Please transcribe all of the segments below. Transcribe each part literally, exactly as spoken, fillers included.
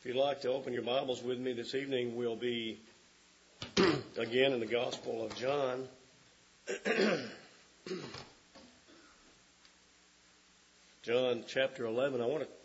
If you'd like to open your Bibles with me this evening, we'll be again in the Gospel of John. John chapter eleven. I want to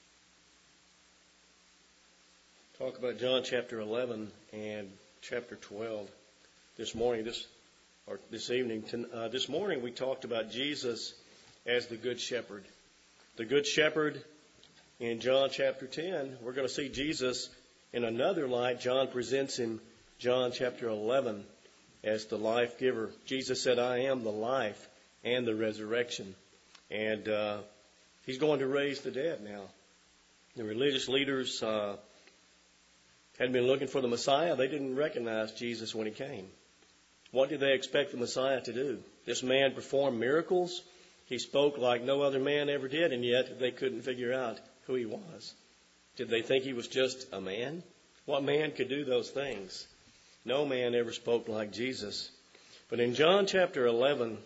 talk about John chapter eleven and chapter twelve this morning, this or this evening. Uh, this morning we talked about Jesus as the Good Shepherd. The Good Shepherd in John chapter ten, we're going to see Jesus in another light. John presents him, John chapter eleven, as the life giver. Jesus said, I am the life and the resurrection. And uh, he's going to raise the dead now. The religious leaders uh, had been looking for the Messiah. They didn't recognize Jesus when he came. What did they expect the Messiah to do? This man performed miracles. He spoke like no other man ever did, and yet they couldn't figure out who he was. Did they think he was just a man? What man could do those things? No man ever spoke like Jesus. But in John chapter eleven,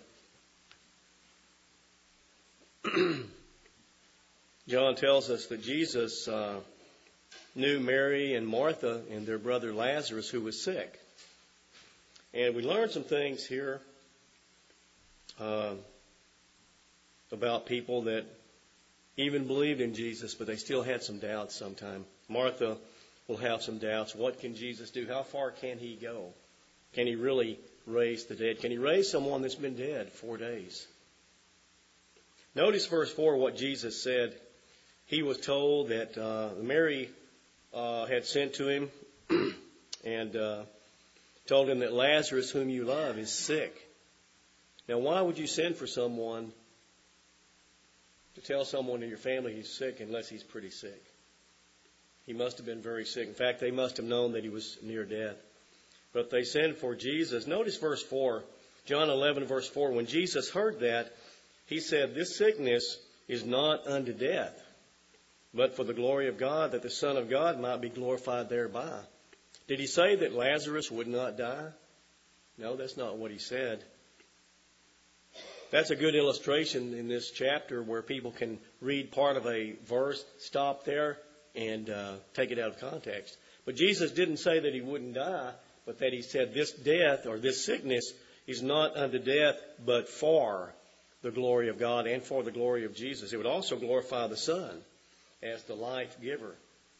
John tells us that Jesus uh, knew Mary and Martha and their brother Lazarus, who was sick. And we learned some things here uh, about people that even believed in Jesus, but they still had some doubts sometime. Martha will have some doubts. What can Jesus do? How far can he go? Can he really raise the dead? Can he raise someone that's been dead four days? Notice verse four, what Jesus said. He was told that uh, Mary uh, had sent to him and uh, told him that Lazarus, whom you love, is sick. Now, why would you send for someone to tell someone in your family he's sick unless he's pretty sick? He must have been very sick. In fact, they must have known that he was near death. But they sent for Jesus. Notice verse four, John eleven, verse four. When Jesus heard that, he said, this sickness is not unto death, but for the glory of God, that the Son of God might be glorified thereby. Did he say that Lazarus would not die? No, that's not what he said. That's a good illustration in this chapter where people can read part of a verse, stop there, and uh, take it out of context. But Jesus didn't say that he wouldn't die, but that he said this death or this sickness is not unto death, but for the glory of God and for the glory of Jesus. It would also glorify the Son as the life giver.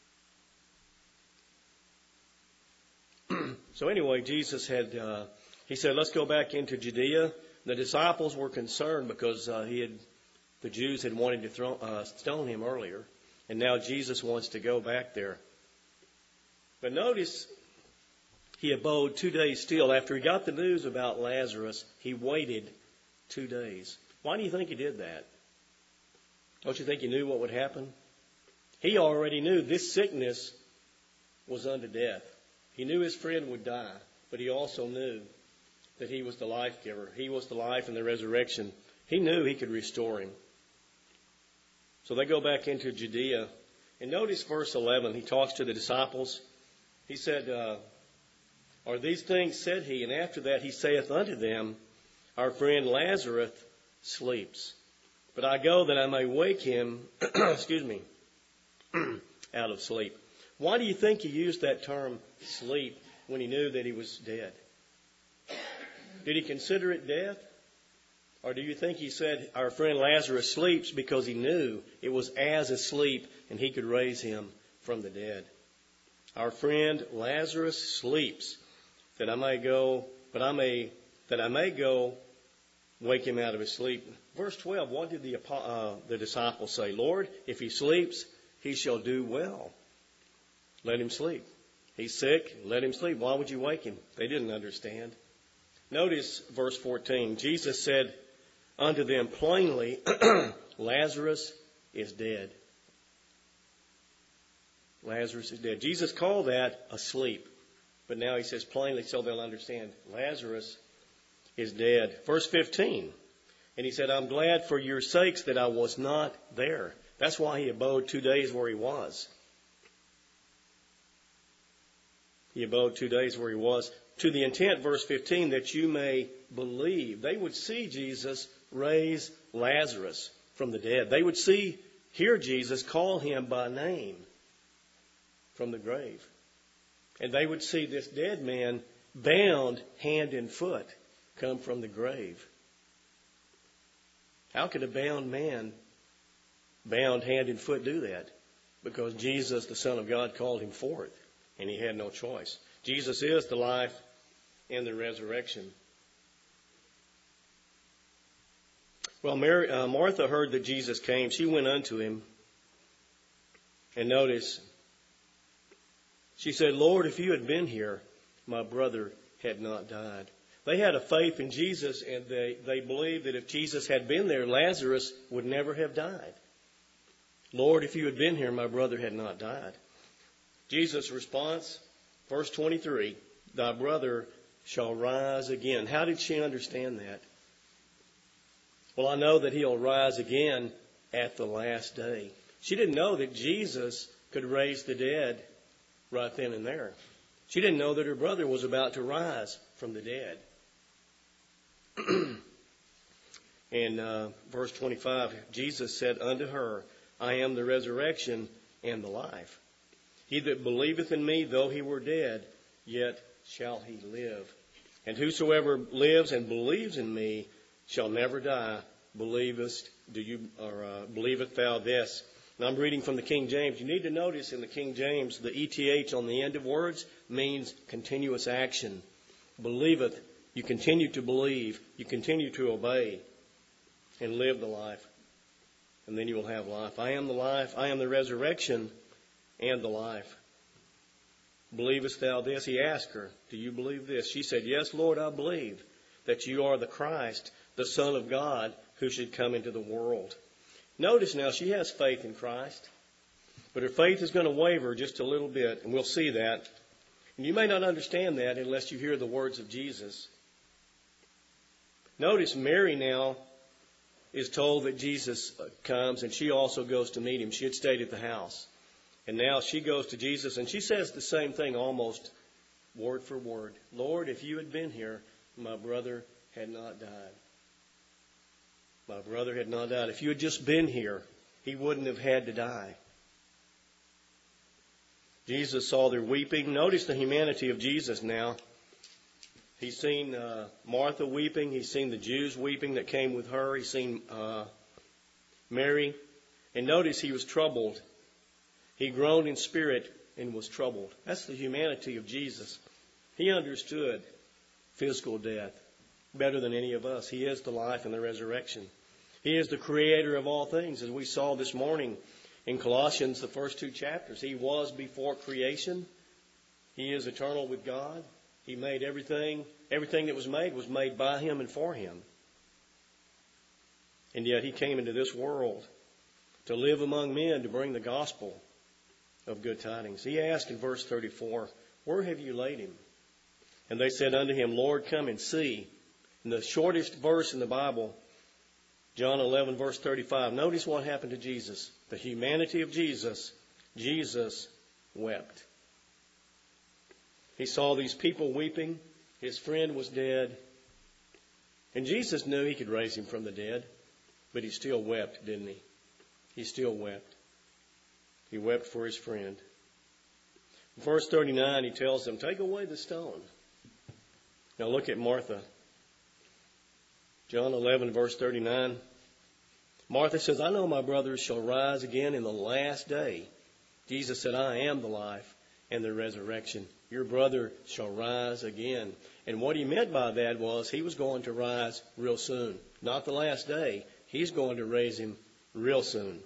So anyway, Jesus had, uh, he said, let's go back into Judea. The disciples were concerned because uh, he had, the Jews had wanted to throw, uh, stone him earlier. And now Jesus wants to go back there. But notice he abode two days still. After he got the news about Lazarus, he waited two days. Why do you think he did that? Don't you think he knew what would happen? He already knew this sickness was unto death. He knew his friend would die, but he also knew that he was the life giver. He was the life and the resurrection. He knew he could restore him. So they go back into Judea. And notice verse eleven. He talks to the disciples. He said, uh, are these things, said he, and after that he saith unto them, our friend Lazarus sleeps. But I go that I may wake him, excuse me, out of sleep. Why do you think he used that term sleep when he knew that he was dead? Did he consider it death? Or do you think he said our friend Lazarus sleeps because he knew it was as asleep and he could raise him from the dead? Our friend Lazarus sleeps, that I may go, but I may, that I may go wake him out of his sleep. Verse twelve, what did the, uh, the disciples say? Lord, if he sleeps, he shall do well. Let him sleep. He's sick, let him sleep. Why would you wake him? They didn't understand. Notice verse fourteen. Jesus said unto them plainly, Lazarus is dead. Lazarus is dead. Jesus called that asleep. But now he says plainly so they'll understand. Lazarus is dead. Verse fifteen. And he said, I'm glad for your sakes that I was not there. That's why he abode two days where he was. He abode two days where he was. To the intent, verse fifteen, that you may believe. They would see Jesus raise Lazarus from the dead. They would see, hear Jesus call him by name. from the grave. And they would see this dead man bound hand and foot come from the grave. How could a bound man, bound hand and foot, do that? Because Jesus, the Son of God, called him forth, and he had no choice. Jesus is the life and the resurrection. Well, Mary, uh, Martha heard that Jesus came. She went unto him. And notice, she said, Lord, if you had been here, my brother had not died. They had a faith in Jesus, and they, they believed that if Jesus had been there, Lazarus would never have died. Lord, if you had been here, my brother had not died. Jesus' response, verse twenty-three, thy brother shall rise again. How did she understand that? Well, I know that he'll rise again at the last day. She didn't know that Jesus could raise the dead right then and there. She didn't know that her brother was about to rise from the dead. In uh, verse twenty-five, Jesus said unto her, I am the resurrection and the life. He that believeth in me, though he were dead, yet shall he live. And whosoever lives and believes in me shall never die. Believest do you or uh, believeth thou this? And I'm reading from the King James. You need to notice in the King James the E T H on the end of words means continuous action. Believeth, you continue to believe, you continue to obey, and live the life. And then you will have life. I am the life, I am the resurrection and the life. Believest thou this? He asked her, do you believe this? She said, yes, Lord, I believe that you are the Christ, the Son of God, who should come into the world. Notice now, she has faith in Christ, but her faith is going to waver just a little bit, and we'll see that. And you may not understand that unless you hear the words of Jesus. Notice Mary now is told that Jesus comes, and she also goes to meet him. She had stayed at the house. And now she goes to Jesus, and she says the same thing almost word for word. Lord, if you had been here, my brother had not died. My brother had not died. If you had just been here, he wouldn't have had to die. Jesus saw their weeping. Notice the humanity of Jesus now. He's seen uh, Martha weeping. He's seen the Jews weeping that came with her. He's seen uh, Mary. And notice he was troubled. He groaned in spirit and was troubled. That's the humanity of Jesus. He understood physical death better than any of us. He is the life and the resurrection. He is the creator of all things, as we saw this morning in Colossians, the first two chapters. He was before creation. He is eternal with God. He made everything. Everything that was made was made by him and for him. And yet he came into this world to live among men, to bring the gospel of good tidings. He asked in verse thirty-four, where have you laid him? And they said unto him, Lord, come and see. In the shortest verse in the Bible, John eleven, verse thirty-five, notice what happened to Jesus. The humanity of Jesus. Jesus wept. He saw these people weeping. His friend was dead. And Jesus knew he could raise him from the dead. But he still wept, didn't he? He still wept. He wept for his friend. In verse thirty-nine, he tells them, take away the stone. Now look at Martha. John eleven, verse thirty-nine. Martha says, I know my brother shall rise again in the last day. Jesus said, I am the life and the resurrection. Your brother shall rise again. And what he meant by that was he was going to rise real soon. Not the last day. He's going to raise him real soon.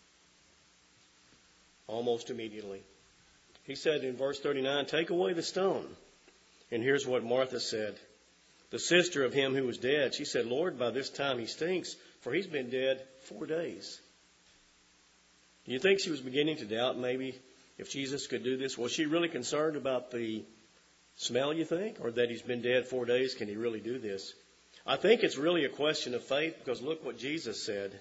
Almost immediately. He said in verse thirty-nine, take away the stone. And here's what Martha said. The sister of him who was dead, she said, Lord, by this time he stinks, for he's been dead four days. Do you think she was beginning to doubt maybe if Jesus could do this? Was she really concerned about the smell, you think? Or that he's been dead four days? Can he really do this? I think it's really a question of faith, because look what Jesus said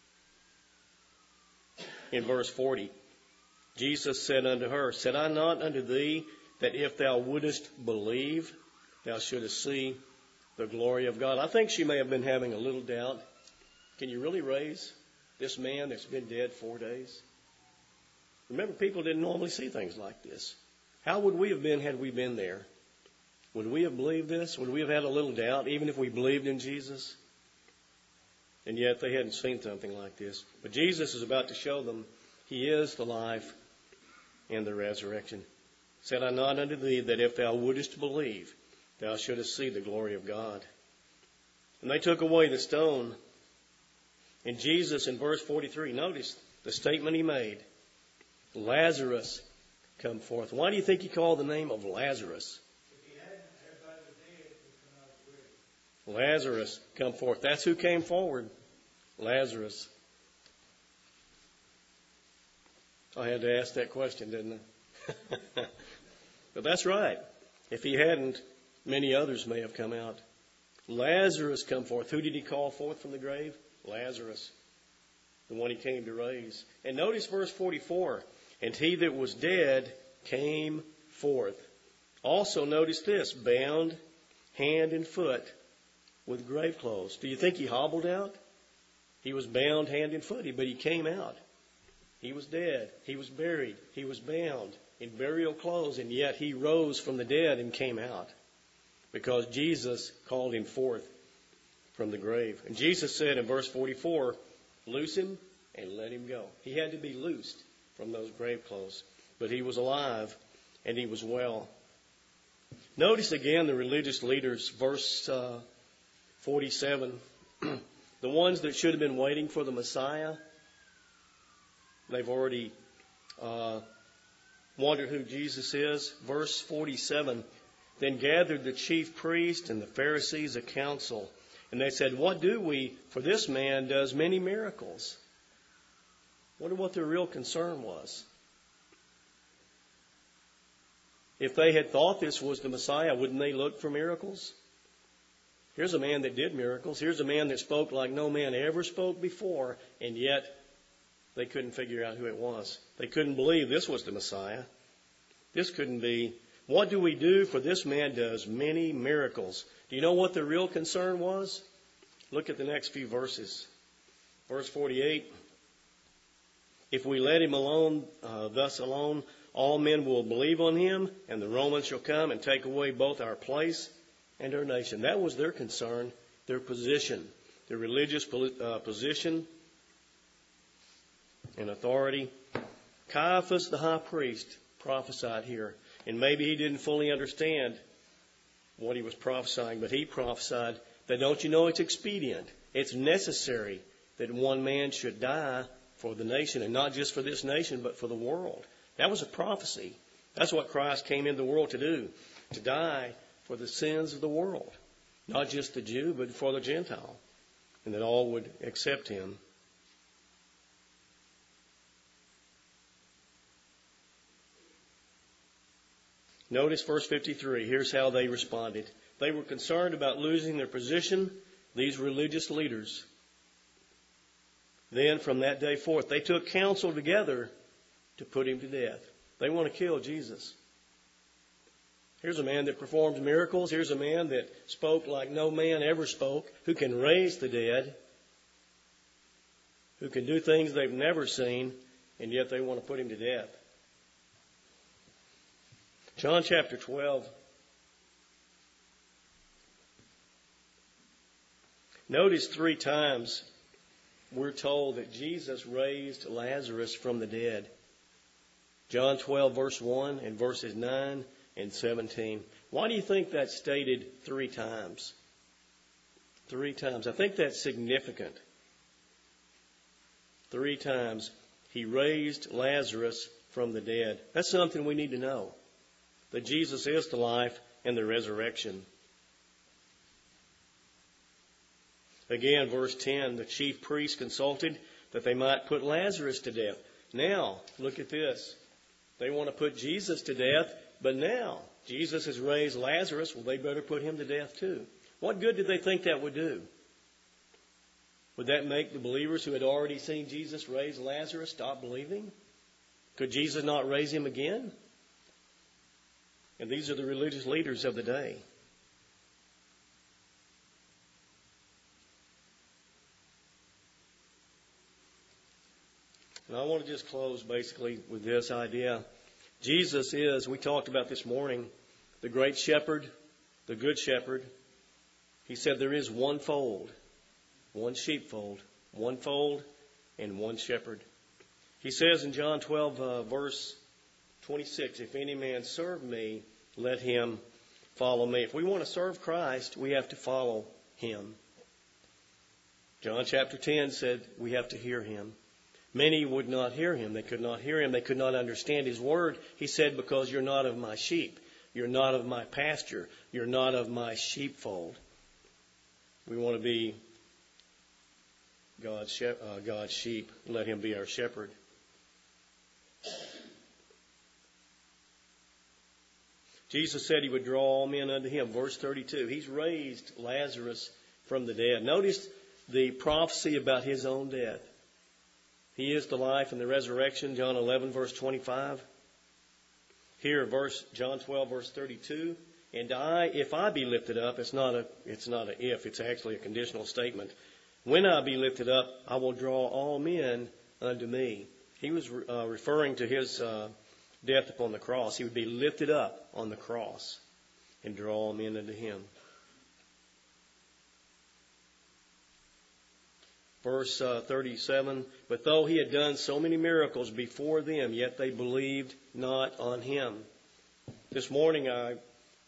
in verse forty. Jesus said unto her, said I not unto thee that if thou wouldest believe, thou shouldest see the glory of God? I think she may have been having a little doubt. Can you really raise this man that's been dead four days? Remember, people didn't normally see things like this. How would we have been had we been there? Would we have believed this? Would we have had a little doubt, even if we believed in Jesus? And yet they hadn't seen something like this. But Jesus is about to show them He is the life and the resurrection. Said I not unto thee that if thou wouldest believe, thou shouldest see the glory of God. And they took away the stone. And Jesus in verse forty-three, notice the statement He made. Lazarus, come forth. Why do you think He called the name of Lazarus? If He hadn't, everybody was dead, would come out of the grave. Lazarus, come forth. That's who came forward. Lazarus. I had to ask that question, didn't I? But that's right. If He hadn't, many others may have come out. Lazarus, come forth. Who did He call forth from the grave? Lazarus, the one He came to raise. And notice verse forty-four. And he that was dead came forth. Also notice this, bound hand and foot with grave clothes. Do you think he hobbled out? He was bound hand and foot, but he came out. He was dead. He was buried. He was bound in burial clothes, and yet he rose from the dead and came out because Jesus called him forth from the grave. And Jesus said in verse forty-four, loose him and let him go. He had to be loosed from those grave clothes. But he was alive and he was well. Notice again the religious leaders, verse uh, forty-seven. The ones that should have been waiting for the Messiah, they've already uh, wondered who Jesus is. Verse forty-seven. Then gathered the chief priests and the Pharisees a council. And they said, what do we? For this man does many miracles. Wonder what their real concern was. If they had thought this was the Messiah, wouldn't they look for miracles? Here's a man that did miracles. Here's a man that spoke like no man ever spoke before, and yet they couldn't figure out who it was. They couldn't believe this was the Messiah. This couldn't be. What do we do? For this man does many miracles. Do you know what their real concern was? Look at the next few verses. Verse forty-eight. If we let him alone, uh, thus alone, all men will believe on him, and the Romans shall come and take away both our place and our nation. That was their concern, their position, their religious uh, position and authority. Caiaphas, the high priest, prophesied here. And maybe he didn't fully understand what he was prophesying, but he prophesied that, don't you know, it's expedient, it's necessary that one man should die for the nation, and not just for this nation, but for the world. That was a prophecy. That's what Christ came into the world to do, to die for the sins of the world. Not just the Jew, but for the Gentile, and that all would accept him. Notice verse fifty-three. Here's how they responded. They were concerned about losing their position, these religious leaders. Then from that day forth, they took counsel together to put him to death. They want to kill Jesus. Here's a man that performs miracles. Here's a man that spoke like no man ever spoke, who can raise the dead, who can do things they've never seen, and yet they want to put him to death. John chapter twelve. Notice three times we're told that Jesus raised Lazarus from the dead. John twelve, verse one, and verses nine and seventeen. Why do you think that's stated three times? Three times. I think that's significant. Three times he raised Lazarus from the dead. That's something we need to know. That Jesus is the life and the resurrection. Again, verse ten, the chief priests consulted that they might put Lazarus to death. Now, look at this. They want to put Jesus to death, but now Jesus has raised Lazarus. Well, they better put him to death too. What good did they think that would do? Would that make the believers who had already seen Jesus raise Lazarus stop believing? Could Jesus not raise him again? And these are the religious leaders of the day. And I want to just close basically with this idea. Jesus is, we talked about this morning, the great shepherd, the good shepherd. He said there is one fold, one sheepfold, one fold, and one shepherd. He says in John twelve, uh, verse twenty-six, if any man serve me, let him follow me. If we want to serve Christ, we have to follow him. John chapter ten said we have to hear him. Many would not hear him. They could not hear him. They could not understand his word. He said, because you're not of my sheep. You're not of my pasture. You're not of my sheepfold. We want to be God's, shep- uh, God's sheep. Let him be our shepherd. Jesus said he would draw all men unto him. Verse thirty-two. He's raised Lazarus from the dead. Notice the prophecy about his own death. He is the life and the resurrection, John eleven, verse twenty-five. Here, verse John twelve, verse thirty-two. And I, if I be lifted up, it's not a, it's not a if, it's actually a conditional statement. When I be lifted up, I will draw all men unto me. He was uh, referring to his uh, death upon the cross. He would be lifted up on the cross and draw all men unto him. Verse uh, thirty-seven, but though he had done so many miracles before them, yet they believed not on him. This morning I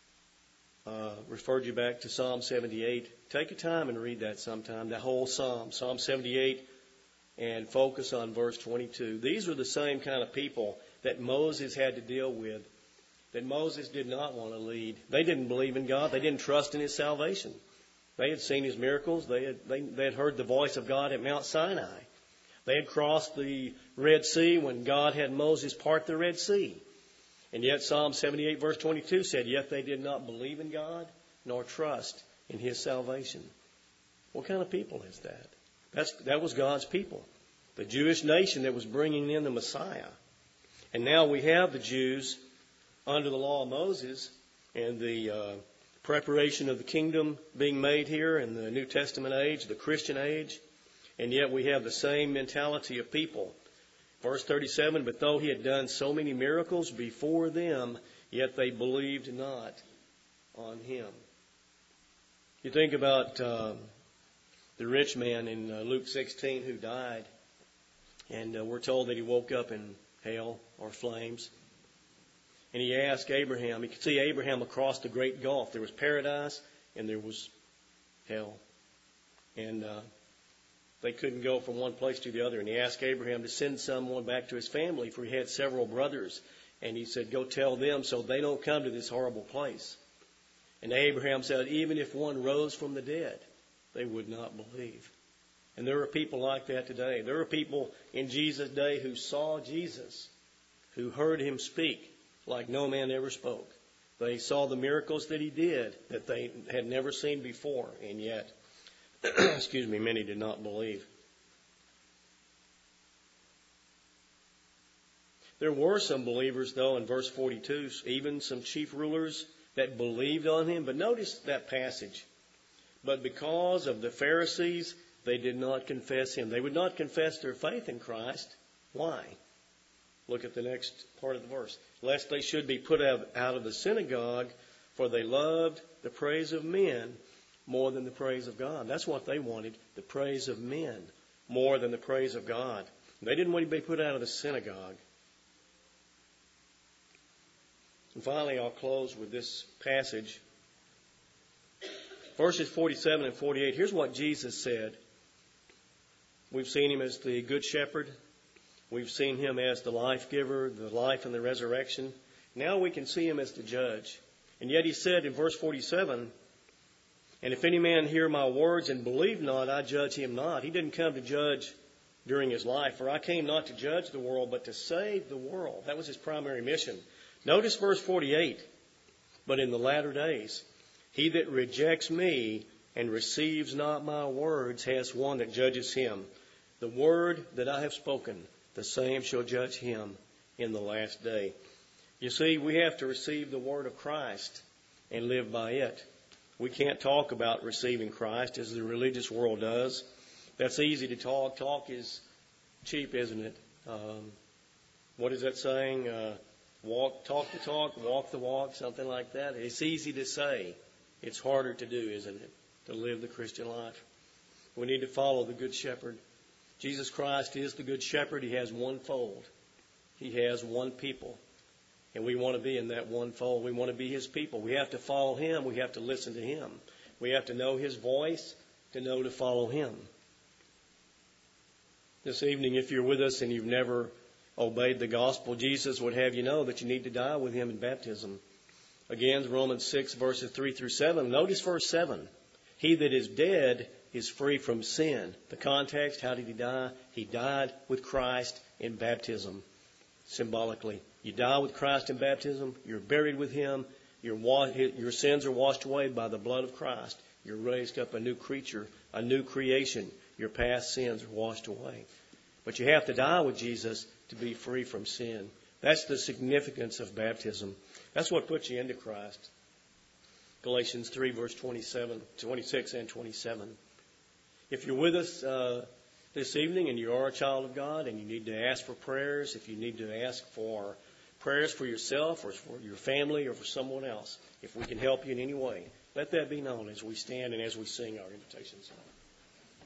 uh, referred you back to Psalm seventy-eight. Take a time and read that sometime, the whole Psalm, Psalm seventy-eight, and focus on verse twenty-two. These were the same kind of people that Moses had to deal with, that Moses did not want to lead. They didn't believe in God. They didn't trust in his salvation. They had seen his miracles. They had, they, they had heard the voice of God at Mount Sinai. They had crossed the Red Sea when God had Moses part the Red Sea. And yet Psalm seventy-eight verse twenty-two said, yet they did not believe in God nor trust in his salvation. What kind of people is that? That's, that was God's people, the Jewish nation that was bringing in the Messiah. And now we have the Jews under the law of Moses and the uh, preparation of the kingdom being made here in the New Testament age, the Christian age, and yet we have the same mentality of people. Verse thirty-seven, but though he had done so many miracles before them, yet they believed not on him. You think about uh, the rich man in uh, Luke sixteen who died, and uh, we're told that he woke up in hell or flames. And he asked Abraham, he could see Abraham across the great gulf. There was paradise and there was hell. And uh, they couldn't go from one place to the other. And he asked Abraham to send someone back to his family, for he had several brothers. And he said, go tell them so they don't come to this horrible place. And Abraham said, even if one rose from the dead, they would not believe. And there are people like that today. There are people in Jesus' day who saw Jesus, who heard him speak like no man ever spoke. They saw the miracles that he did that they had never seen before, and yet, excuse me, many did not believe. There were some believers, though, in verse forty-two, even some chief rulers that believed on him. But notice that passage. But because of the Pharisees, they did not confess him. They would not confess their faith in Christ. Why? Look at the next part of the verse. Lest they should be put out of the synagogue, for they loved the praise of men more than the praise of God. That's what they wanted, the praise of men more than the praise of God. They didn't want to be put out of the synagogue. And finally, I'll close with this passage. Verses forty-seven and forty-eight. Here's what Jesus said. We've seen him as the good shepherd. We've seen him as the life giver, the life and the resurrection. Now we can see him as the judge. And yet he said in verse forty-seven, and if any man hear my words and believe not, I judge him not. He didn't come to judge during his life. For I came not to judge the world, but to save the world. That was his primary mission. Notice verse forty-eight. But in the latter days, he that rejects me and receives not my words has one that judges him. The word that I have spoken, the same shall judge him in the last day. You see, we have to receive the word of Christ and live by it. We can't talk about receiving Christ as the religious world does. That's easy to talk. Talk is cheap, isn't it? Um, what is that saying? Uh, walk, talk the talk, walk the walk, something like that. It's easy to say. It's harder to do, isn't it? To live the Christian life. We need to follow the Good Shepherd. Jesus Christ is the Good Shepherd. He has one fold. He has one people. And we want to be in that one fold. We want to be His people. We have to follow Him. We have to listen to Him. We have to know His voice to know to follow Him. This evening, if you're with us and you've never obeyed the gospel, Jesus would have you know that you need to die with Him in baptism. Again, Romans six, verses three through seven. Notice verse seven. He that is dead is free from sin. The context, how did He die? He died with Christ in baptism. Symbolically, you die with Christ in baptism. You're buried with Him. Your, your sins are washed away by the blood of Christ. You're raised up a new creature, a new creation. Your past sins are washed away. But you have to die with Jesus to be free from sin. That's the significance of baptism. That's what puts you into Christ. Galatians three, verse twenty-seven, twenty-six and twenty-seven. If you're with us uh, this evening and you are a child of God and you need to ask for prayers, if you need to ask for prayers for yourself or for your family or for someone else, if we can help you in any way, let that be known as we stand and as we sing our invitation song.